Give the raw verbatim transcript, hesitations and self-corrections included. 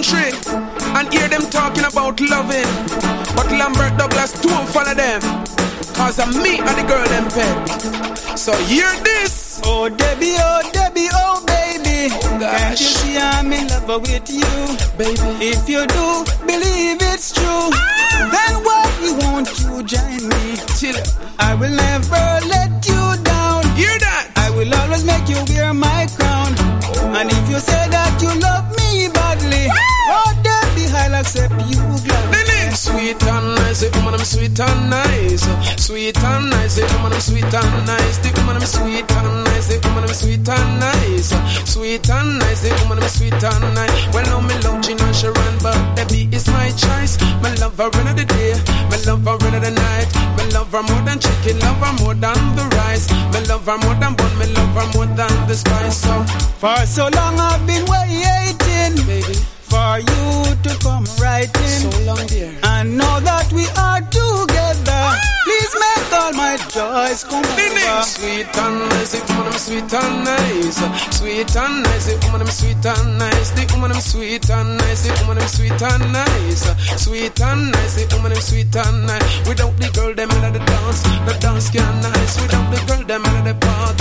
country and hear them talking about loving, but Lambert Douglas don't follow them, cause I'm me and the girl them pet. So hear this. Oh Debbie, oh Debbie, oh baby, oh, can't you see I'm in love with you, baby? If you do believe it's true, ah! then why you won't you join me? Chill. I will never let you down. Hear that? I will always make you wear my crown. Oh. And if you say that you love me badly, ah! oh Debbie, I'll accept you gladly. Sweet and nice, the woman I'm sweet and nice. Sweet and nice, the woman I'm sweet and nice. The woman I'm sweet and nice, the woman I'm sweet and nice. Sweet and nice, the woman I'm sweet and nice. Well, now me love Gina Sharon, but Debbie is my choice. Me love her in the day, me love her in the night. Me love her more than chicken, love her more than the rice. Me love her more than bun, me love her more than the spice. So for so long I've been waiting, baby, for you to come right in. So long, dear. And now that we are together, ah! please make all my joys come over. Sweet and nice, the woman I'm sweet and nice. Sweet and nice, the woman I'm sweet and nice. The woman I'm sweet and nice, the woman I'm sweet and nice. Sweet and nice, the woman I'm sweet and nice. Without the girl, them in the dance, the dance can't nice. Without the girl, them in the party.